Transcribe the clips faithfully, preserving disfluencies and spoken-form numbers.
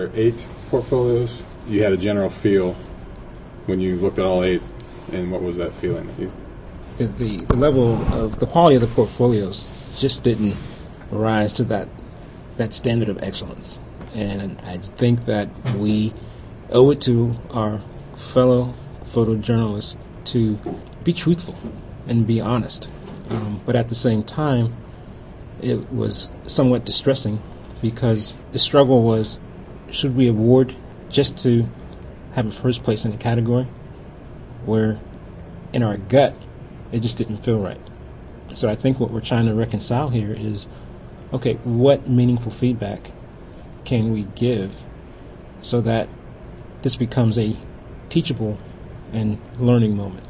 were eight portfolios. You had a general feel when you looked at all eight, and what was that feeling? That you the, the, the level of the quality of the portfolios just didn't rise to that that standard of excellence. And I think that we owe it to our fellow photojournalists to be truthful and be honest. Um, but at the same time, it was somewhat distressing because the struggle was, should we award just to have a first place in a category where in our gut it just didn't feel right. So I think what we're trying to reconcile here is, okay, what meaningful feedback can we give so that this becomes a teachable and learning moment?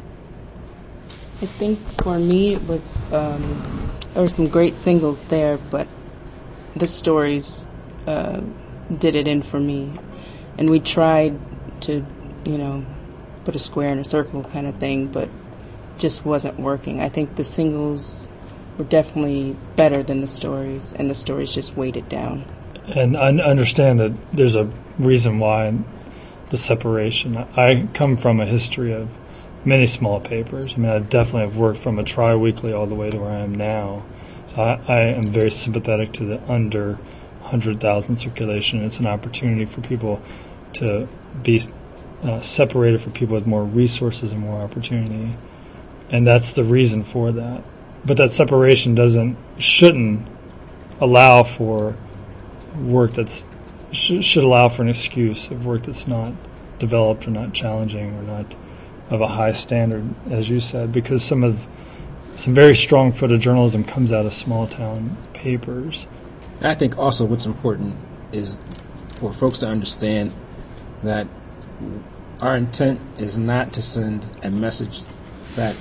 I think for me it was, um, there were some great singles there, but the stories uh, did it in for me. And we tried to, you know, put a square in a circle kind of thing, but just wasn't working. I think the singles were definitely better than the stories, and the stories just weighed it down. And I understand that there's a reason why the separation. I come from a history of many small papers. I mean, I definitely have worked from a tri-weekly all the way to where I am now. So I, I am very sympathetic to the under one hundred thousand circulation. It's an opportunity for people to be uh, separated from people with more resources and more opportunity. And that's the reason for that. But that separation doesn't, shouldn't allow for work that's, sh- should allow for an excuse of work that's not developed or not challenging or not of a high standard, as you said, because some of, some very strong photojournalism comes out of small town papers. I think also what's important is for folks to understand that our intent is not to send a message that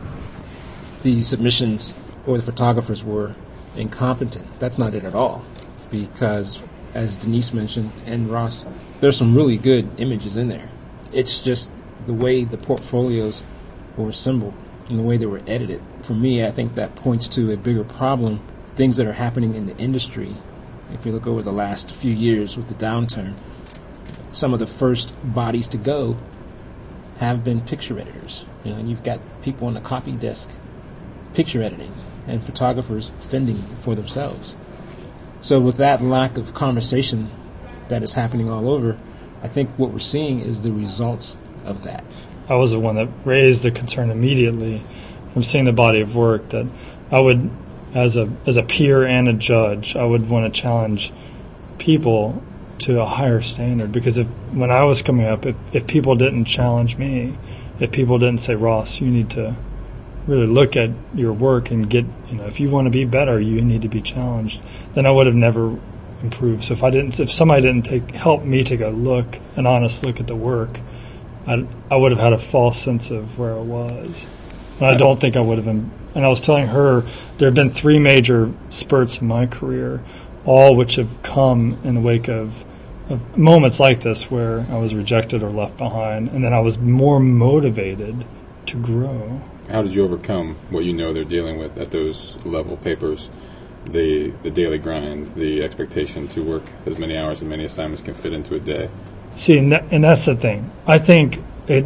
these submissions or the photographers were incompetent. That's not it at all, because as Denise mentioned and Ross, there's some really good images in there. It's just the way the portfolios were assembled and the way they were edited. For me, I think that points to a bigger problem, things that are happening in the industry. If you look over the last few years with the downturn, some of the first bodies to go have been picture editors. You know, and you've got people on the copy desk picture editing and photographers fending for themselves. So with that lack of conversation that is happening all over, I think what we're seeing is the results of that. I was the one that raised the concern immediately from seeing the body of work that I would, as a as a peer and a judge, I would want to challenge people to a higher standard, because if when I was coming up, if, if people didn't challenge me, if people didn't say, Ross, you need to really look at your work and get, you know, if you want to be better, you need to be challenged, then I would have never improved. So if I didn't, if somebody didn't take help me take a look, an honest look at the work, I, I would have had a false sense of where I was. And I don't think I would have been. And I was telling her there have been three major spurts in my career, all which have come in the wake of, of moments like this where I was rejected or left behind, and then I was more motivated to grow. How did you overcome what you know they're dealing with at those level papers, the the daily grind, the expectation to work as many hours and many assignments can fit into a day? See, and, that, and that's the thing. I think it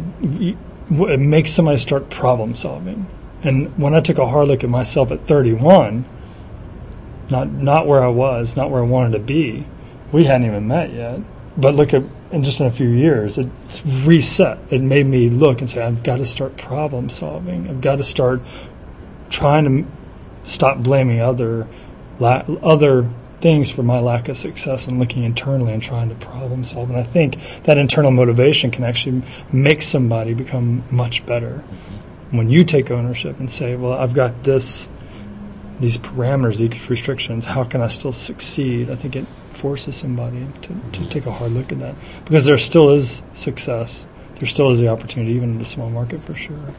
it makes somebody start problem solving. And when I took a hard look at myself at thirty-one, not not where I was, not where I wanted to be, we hadn't even met yet. But look at, in just in a few years, it's reset. It made me look and say, I've got to start problem solving. I've got to start trying to stop blaming other la- other things for my lack of success and looking internally and trying to problem solve. And I think that internal motivation can actually make somebody become much better. When you take ownership and say, well, I've got this, these parameters, these restrictions, how can I still succeed? I think it forces somebody to, to take a hard look at that, because there still is success. There still is the opportunity, even in the small market, for sure.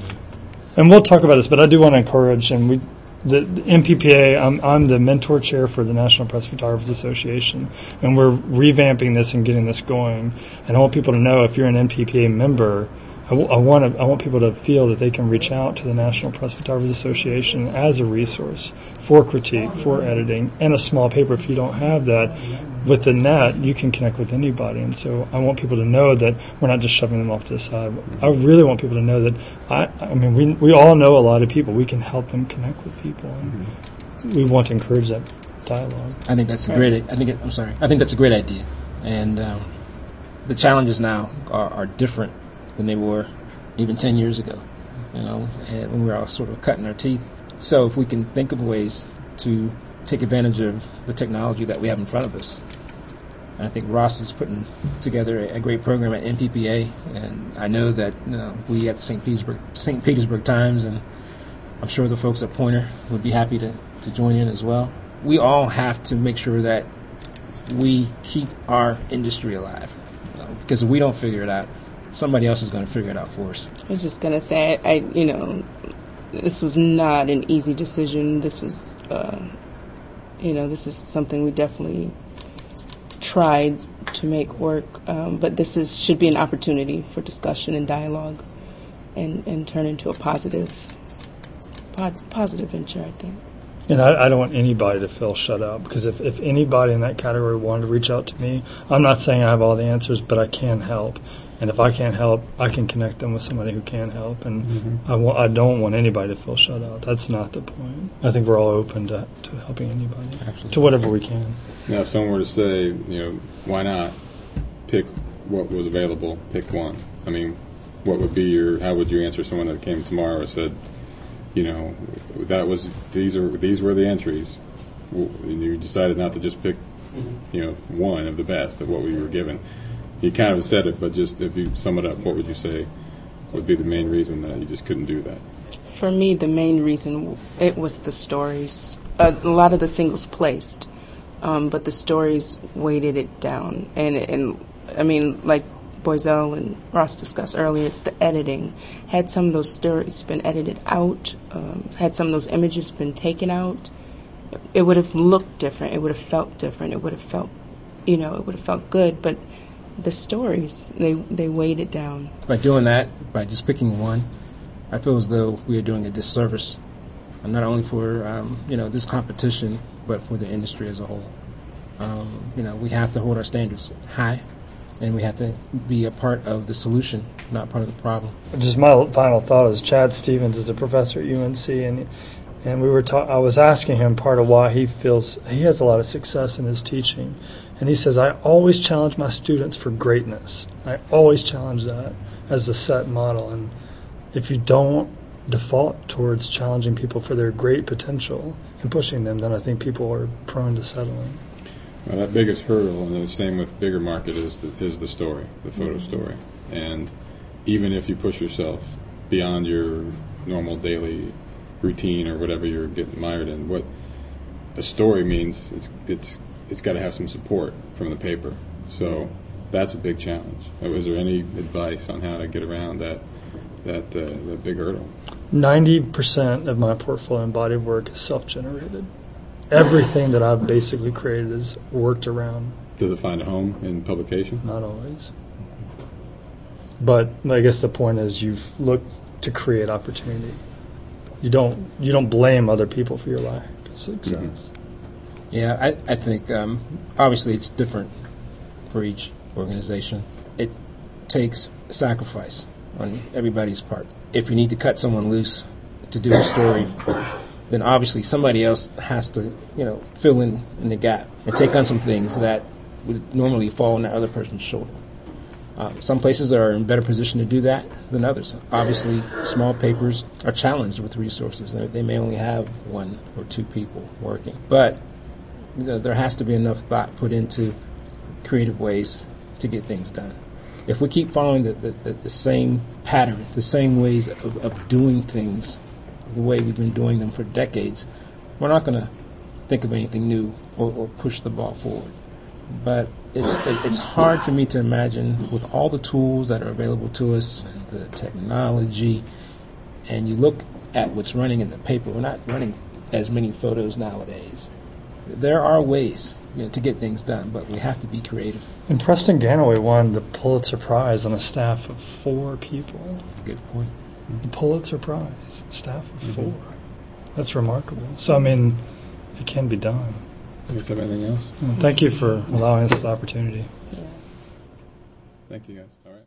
And we'll talk about this, but I do want to encourage, and we, the, the M P P A, I'm, I'm the mentor chair for the National Press Photographers Association, and we're revamping this and getting this going. And I want people to know, if you're an M P P A member, I, w- I want to, I want people to feel that they can reach out to the National Press Photographers Association as a resource for critique, for editing, and a small paper. If you don't have that, with the net, you can connect with anybody. And so I want people to know that we're not just shoving them off to the side. I really want people to know that, I, I mean, we we all know a lot of people. We can help them connect with people. And mm-hmm. we want to encourage that dialogue. I think that's a great, I think, it, I'm sorry, I think that's a great idea. And um, the challenges now are, are different than they were even ten years ago, you know, and when we were all sort of cutting our teeth. So if we can think of ways to take advantage of the technology that we have in front of us. And I think Ross is putting together a, a great program at N P P A, and I know that you know, we at the Saint Petersburg Saint Petersburg Times, and I'm sure the folks at Poynter would be happy to, to join in as well. We all have to make sure that we keep our industry alive, you know, because if we don't figure it out, somebody else is going to figure it out for us. I was just going to say, I, I, you know, this was not an easy decision. This was... Uh, You know, this is something we definitely tried to make work, um, but this is should be an opportunity for discussion and dialogue, and, and turn into a positive, po- positive venture, I think. And I, I don't want anybody to feel shut out, because if, if anybody in that category wanted to reach out to me, I'm not saying I have all the answers, but I can help. And if I can't help, I can connect them with somebody who can help. And mm-hmm. I, wa- I don't want anybody to feel shut out. That's not the point. I think we're all open to, to helping anybody, Absolutely. To whatever we can. Now, if someone were to say, you know, why not pick what was available, pick one? I mean, what would be your, how would you answer someone that came tomorrow and said, you know, that was, these are, these were the entries, and you decided not to just pick, you know, one of the best of what we were given? You kind of said it, but just if you sum it up, what would you say would be the main reason that you just couldn't do that? For me, the main reason, it was the stories. Uh, a lot of the singles placed, um, but the stories weighted it down. And, and I mean, like Boiselle and Ross discussed earlier, it's the editing. Had some of those stories been edited out, um, had some of those images been taken out, it would have looked different. It would have felt different. It would have felt, you know, it would have felt good. But the stories, they they weighed it down. By doing that, by just picking one, I feel as though we are doing a disservice, not only for um, you know this competition, but for the industry as a whole. Um, you know, we have to hold our standards high, and we have to be a part of the solution, not part of the problem. Just my final thought is Chad Stevens is a professor at U N C, and and we were ta- I was asking him part of why he feels he has a lot of success in his teaching. And he says, I always challenge my students for greatness. I always challenge that as a set model. And if you don't default towards challenging people for their great potential and pushing them, then I think people are prone to settling. Well, that biggest hurdle, and the same with bigger market, is the, is the story, the photo story. And even if you push yourself beyond your normal daily routine or whatever you're getting mired in, what a story means, it's it's it's got to have some support from the paper. So that's a big challenge. Was there any advice on how to get around that that uh, that big hurdle? ninety percent of my portfolio and body of work is self-generated. Everything that I've basically created is worked around. Does it find a home in publication? Not always. But I guess the point is you've looked to create opportunity. You don't you don't blame other people for your lack of success. Mm-hmm. Yeah, I, I think um, obviously it's different for each organization. It takes sacrifice on everybody's part. If you need to cut someone loose to do a story, then obviously somebody else has to, you know, fill in, in the gap and take on some things that would normally fall on that other person's shoulder. Uh, some places are in better position to do that than others. Obviously, small papers are challenged with resources. They, they may only have one or two people working. But you know, there has to be enough thought put into creative ways to get things done. If we keep following the, the, the, the same pattern, the same ways of, of doing things, the way we've been doing them for decades, we're not going to think of anything new or, or push the ball forward. But it's it, it's hard for me to imagine with all the tools that are available to us, the technology, and you look at what's running in the paper. We're not running as many photos nowadays. There are ways, you know, to get things done, but we have to be creative. And Preston Ganaway won the Pulitzer Prize on a staff of four people. Good point. The Pulitzer Prize, staff of Mm-hmm. four. That's remarkable. So, I mean, it can be done. You guys have anything else? Well, thank you for allowing us the opportunity. Yeah. Thank you, guys. All right.